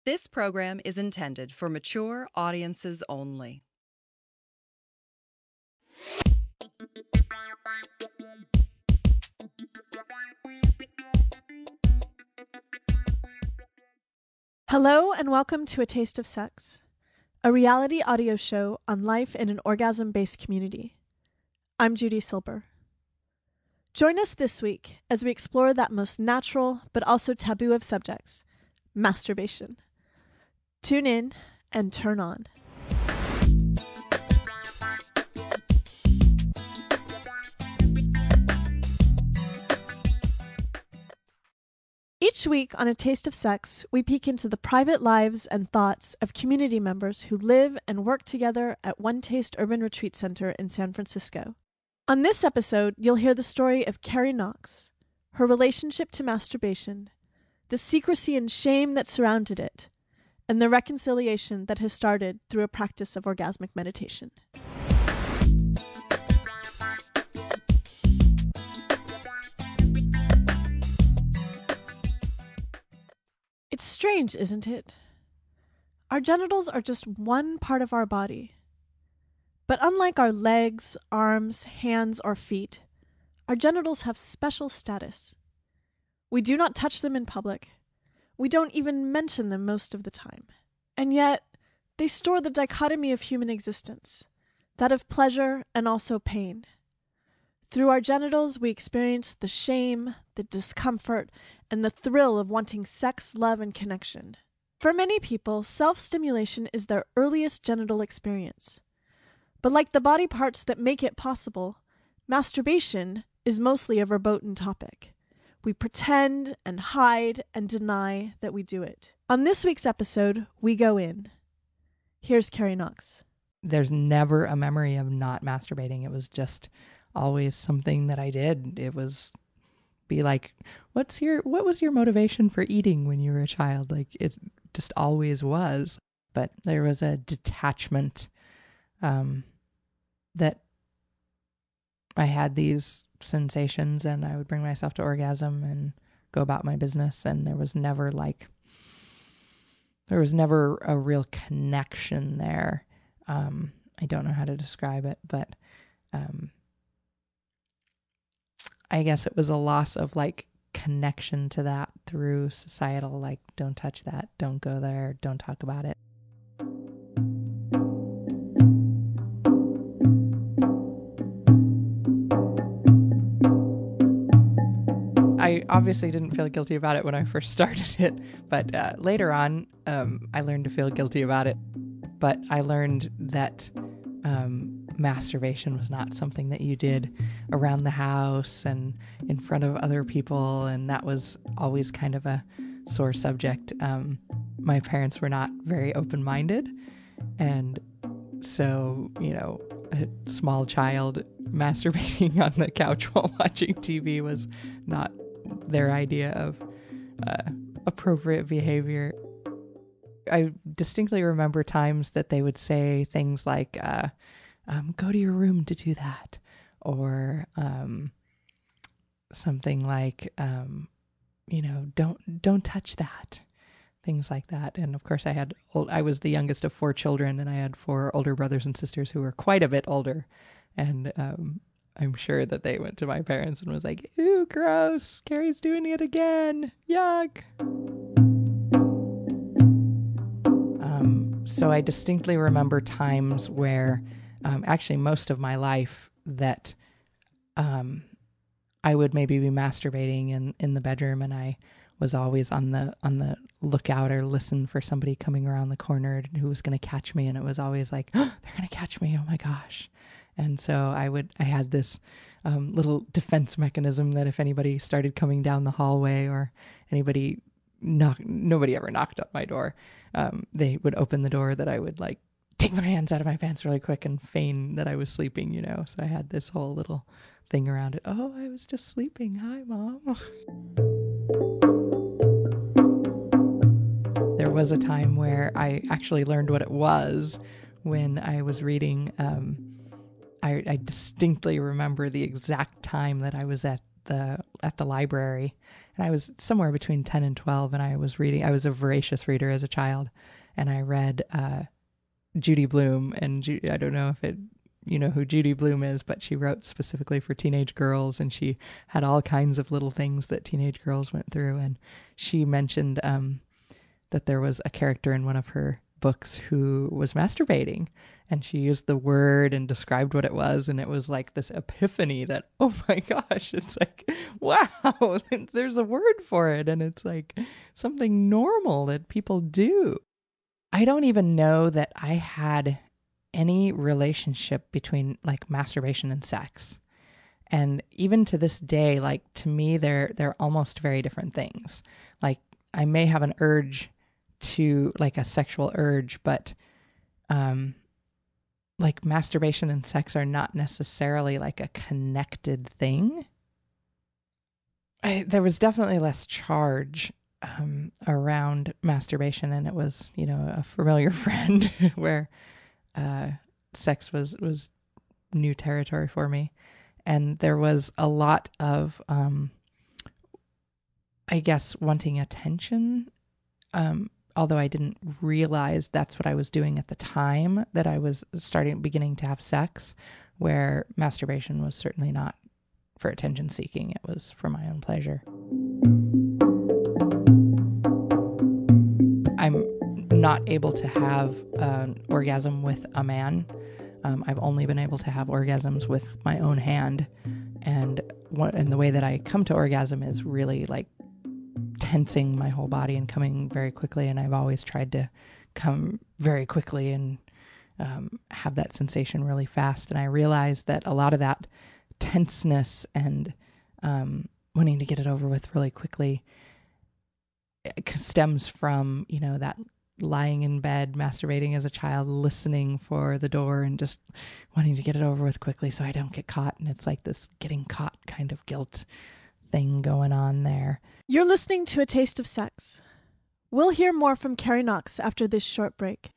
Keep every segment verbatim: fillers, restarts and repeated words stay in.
This program is intended for mature audiences only. Hello and welcome to A Taste of Sex, a reality audio show on life in an orgasm-based community. I'm Judy Silber. Join us this week as we explore that most natural but also taboo of subjects, masturbation. Tune in and turn on. Each week on A Taste of Sex, we peek into the private lives and thoughts of community members who live and work together at One Taste Urban Retreat Center in San Francisco. On this episode, you'll hear the story of Carrie Knox, her relationship to masturbation, the secrecy and shame that surrounded it, and the reconciliation that has started through a practice of orgasmic meditation. It's strange, isn't it? Our genitals are just one part of our body. But unlike our legs, arms, hands, or feet, our genitals have special status. We do not touch them in public. We don't even mention them most of the time. And yet, they store the dichotomy of human existence, that of pleasure and also pain. Through our genitals, we experience the shame, the discomfort, and the thrill of wanting sex, love, and connection. For many people, self-stimulation is their earliest genital experience. But like the body parts that make it possible, masturbation is mostly a verboten topic. We pretend and hide and deny that we do it. On this week's episode, we go in. Here's Carrie Knox. There's never a memory of not masturbating. It was just always something that I did. It was be like, what's your, what was your motivation for eating when you were a child? Like, it just always was. But there was a detachment um, that I had these sensations and I would bring myself to orgasm and go about my business. And there was never like, there was never a real connection there. Um, I don't know how to describe it, but um, I guess it was a loss of like connection to that through societal, like, don't touch that, don't go there, don't talk about it. I obviously didn't feel guilty about it when I first started it, but uh, later on, um, I learned to feel guilty about it. But I learned that um, masturbation was not something that you did around the house and in front of other people, and that was always kind of a sore subject. Um, my parents were not very open-minded, and so, you know, a small child masturbating on the couch while watching T V was not their idea of uh, appropriate behavior. I distinctly remember times that they would say things like, uh, um, go to your room to do that. Or um, something like, um, you know, don't don't touch that. Things like that. And of course I had, old, I was the youngest of four children and I had four older brothers and sisters who were quite a bit older. And um, I'm sure that they went to my parents and was like, ew, gross, Carrie's doing it again. Yuck. Um, so I distinctly remember times where, um, actually most of my life, that um, I would maybe be masturbating in, in the bedroom, and I was always on the on the lookout or listen for somebody coming around the corner who was going to catch me, and it was always like, oh, they're going to catch me, oh my gosh. And so I would, I had this um, little defense mechanism that if anybody started coming down the hallway or anybody knock, nobody ever knocked on my door, um, they would open the door, that I would like take my hands out of my pants really quick and feign that I was sleeping, you know. So I had this whole little thing around it. Oh, I was just sleeping. Hi, Mom. There was a time where I actually learned what it was when I was reading. Um, I, I distinctly remember the exact time that I was at the at the library, and I was somewhere between ten and twelve, and I was reading, I was a voracious reader as a child, and I read uh, Judy Blume, and Ju- I don't know if it, you know who Judy Blume is, but she wrote specifically for teenage girls, and she had all kinds of little things that teenage girls went through, and she mentioned um, that there was a character in one of her books who was masturbating, and she used the word and described what it was, and it was like this epiphany that, oh my gosh, it's like, wow, there's a word for it, and it's like something normal that people do. I don't even know that I had any relationship between like masturbation and sex. And even to this day, like to me, they're they're almost very different things. Like I may have an urge to like a sexual urge, but um like masturbation and sex are not necessarily like a connected thing. I, there was definitely less charge um, around masturbation, and it was, you know, a familiar friend where uh, sex was, was new territory for me. And there was a lot of, um, I guess, wanting attention, um, although I didn't realize that's what I was doing at the time that I was starting, beginning to have sex, where masturbation was certainly not for attention seeking. It was for my own pleasure. I'm not able to have an orgasm with a man. Um, I've only been able to have orgasms with my own hand. And what, and the way that I come to orgasm is really like tensing my whole body and coming very quickly. And I've always tried to come very quickly and um, have that sensation really fast. And I realized that a lot of that tenseness and um, wanting to get it over with really quickly stems from, you know, that lying in bed, masturbating as a child, listening for the door and just wanting to get it over with quickly so I don't get caught. And it's like this getting caught kind of guilt thing going on there. You're listening to A Taste of Sex. We'll hear more from Carrie Knox after this short break.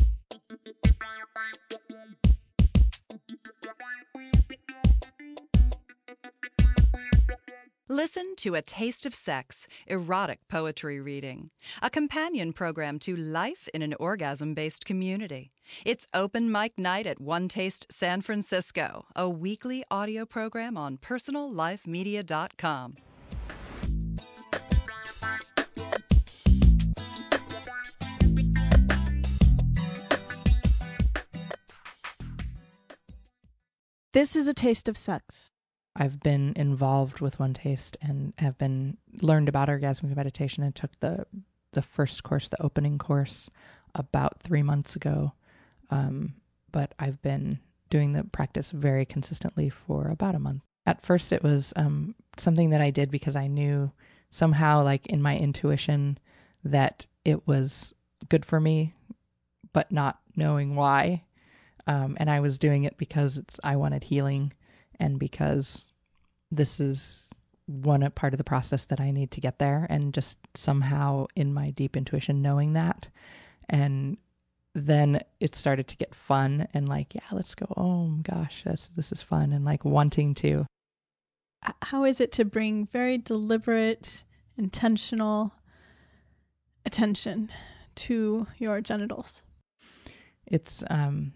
Listen to A Taste of Sex, erotic poetry reading, a companion program to Life in an Orgasm-Based Community. It's Open Mic Night at One Taste San Francisco, a weekly audio program on personal life media dot com. This is A Taste of Sex. I've been involved with One Taste and have been learned about orgasmic meditation and took the the first course, the opening course, about three months ago. Um, but I've been doing the practice very consistently for about a month. At first, it was um, something that I did because I knew somehow, like in my intuition, that it was good for me, but not knowing why. Um, and I was doing it because it's I wanted healing. And because this is one part of the process that I need to get there, and just somehow in my deep intuition knowing that. And then it started to get fun and like, yeah, let's go. Oh gosh, this, this is fun. And like wanting to. How is it to bring very deliberate, intentional attention to your genitals? It's um,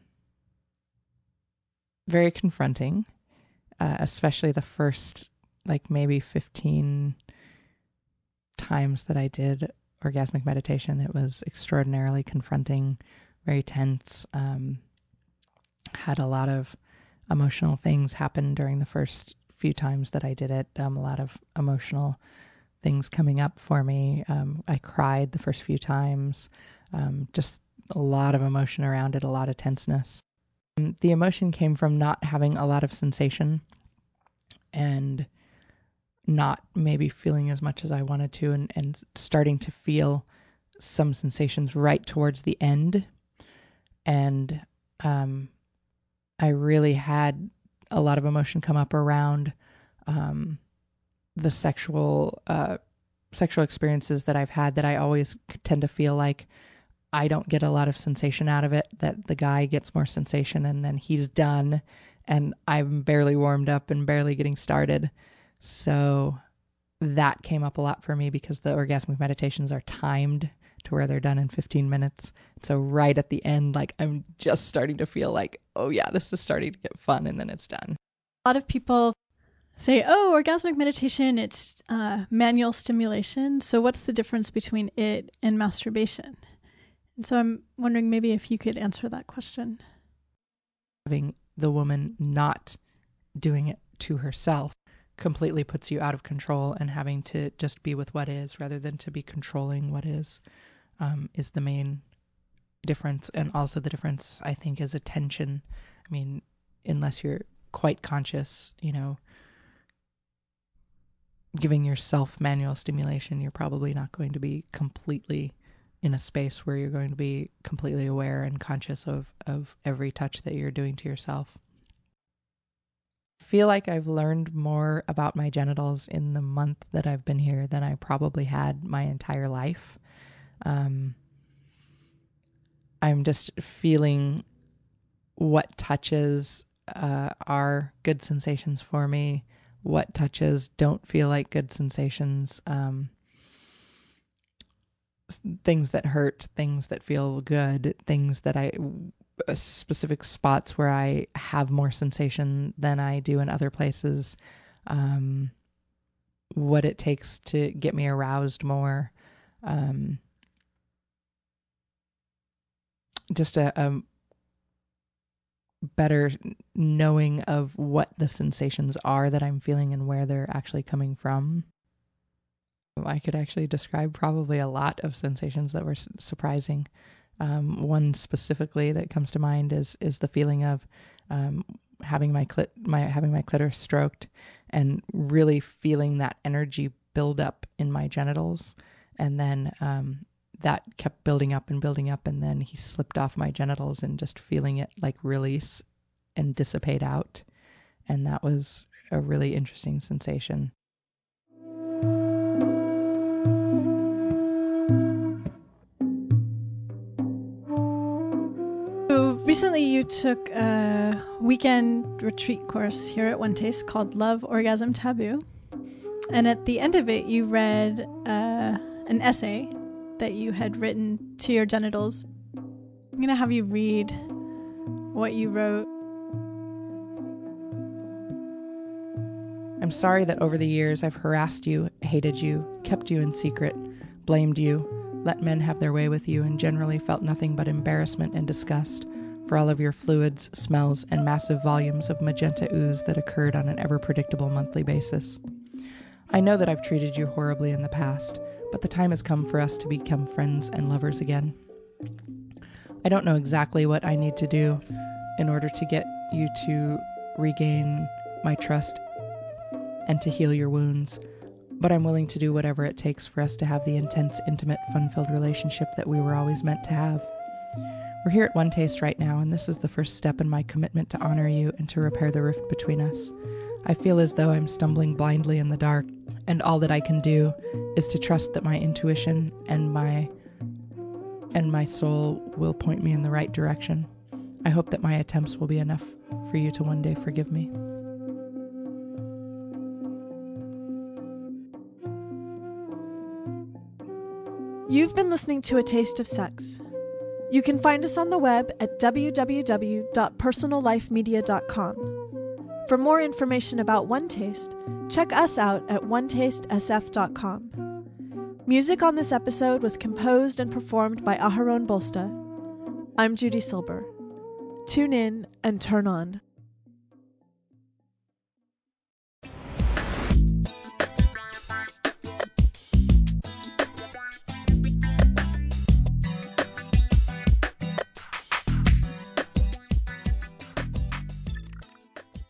very confronting. Uh, especially the first, like maybe fifteen times that I did orgasmic meditation. It was extraordinarily confronting, very tense. Um, had a lot of emotional things happen during the first few times that I did it. Um, a lot of emotional things coming up for me. Um, I cried the first few times. Um, just a lot of emotion around it, a lot of tenseness. The emotion came from not having a lot of sensation and not maybe feeling as much as I wanted to, and, and starting to feel some sensations right towards the end. And um, I really had a lot of emotion come up around um, the sexual uh, sexual experiences that I've had, that I always tend to feel like I don't get a lot of sensation out of it, that the guy gets more sensation and then he's done and I'm barely warmed up and barely getting started. So that came up a lot for me because the orgasmic meditations are timed to where they're done in fifteen minutes. So right at the end, like I'm just starting to feel like, oh yeah, this is starting to get fun, and then it's done. A lot of people say, oh, orgasmic meditation, it's uh, manual stimulation. So what's the difference between it and masturbation? And so I'm wondering maybe if you could answer that question. Having the woman not doing it to herself completely puts you out of control, and having to just be with what is rather than to be controlling what is, um, is the main difference. And also the difference, I think, is attention. I mean, unless you're quite conscious, you know, giving yourself manual stimulation, you're probably not going to be completely in a space where you're going to be completely aware and conscious of, of every touch that you're doing to yourself. I feel like I've learned more about my genitals in the month that I've been here than I probably had my entire life. Um, I'm just feeling what touches uh, are good sensations for me, what touches don't feel like good sensations, um, things that hurt, things that feel good, things that I, uh, specific spots where I have more sensation than I do in other places, um, what it takes to get me aroused more, um, just a, a better knowing of what the sensations are that I'm feeling and where they're actually coming from. I could actually describe probably a lot of sensations that were su- surprising. Um, one specifically that comes to mind is is the feeling of um, having my clit my having my clitoris stroked and really feeling that energy build up in my genitals, and then um, that kept building up and building up, and then he slipped off my genitals and just feeling it like release and dissipate out, and that was a really interesting sensation. So recently you took a weekend retreat course here at One Taste called Love, Orgasm, Taboo. And at the end of it, you read uh, an essay that you had written to your genitals. I'm going to have you read what you wrote. I'm sorry that over the years I've harassed you, hated you, kept you in secret, blamed you, let men have their way with you, and generally felt nothing but embarrassment and disgust for all of your fluids, smells, and massive volumes of magenta ooze that occurred on an ever-predictable monthly basis. I know that I've treated you horribly in the past, but the time has come for us to become friends and lovers again. I don't know exactly what I need to do in order to get you to regain my trust and to heal your wounds, but I'm willing to do whatever it takes for us to have the intense, intimate, fun-filled relationship that we were always meant to have. We're here at One Taste right now, and this is the first step in my commitment to honor you and to repair the rift between us. I feel as though I'm stumbling blindly in the dark, and all that I can do is to trust that my intuition and my and my soul will point me in the right direction. I hope that my attempts will be enough for you to one day forgive me. You've been listening to A Taste of Sex. You can find us on the web at w w w dot personal life media dot com. For more information about One Taste, check us out at one taste s f dot com. Music on this episode was composed and performed by Aharon Bolsta. I'm Judy Silber. Tune in and turn on.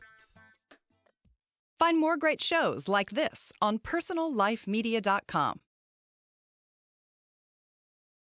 Find more great shows like this on personal life media dot com.